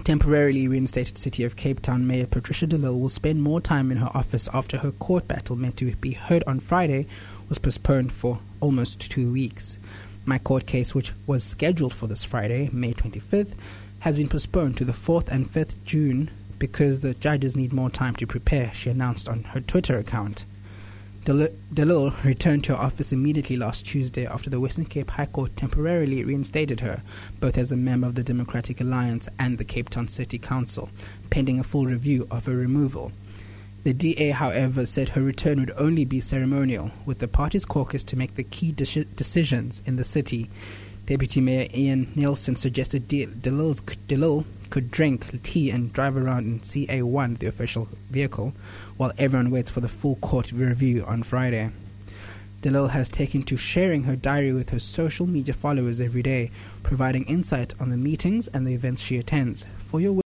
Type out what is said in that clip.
Temporarily reinstated City of Cape Town Mayor Patricia de Lille will spend more time in her office after her court battle meant to be heard on Friday was postponed for almost 2 weeks. My court case, which was scheduled for this Friday, May 25th, has been postponed to the 4th and 5th June because the judges need more time to prepare, she announced on her Twitter account. De Lille returned to her office immediately last Tuesday after the Western Cape High Court temporarily reinstated her, both as a member of the Democratic Alliance and the Cape Town City Council, pending a full review of her removal. The DA, however, said her return would only be ceremonial, with the party's caucus to make the key decisions in the city. Deputy Mayor Ian Nielsen suggested De Lille could drink tea and drive around in CA1, the official vehicle, while everyone waits for the full court review on Friday. De Lille has taken to sharing her diary with her social media followers every day, providing insight on the meetings and the events she attends. For your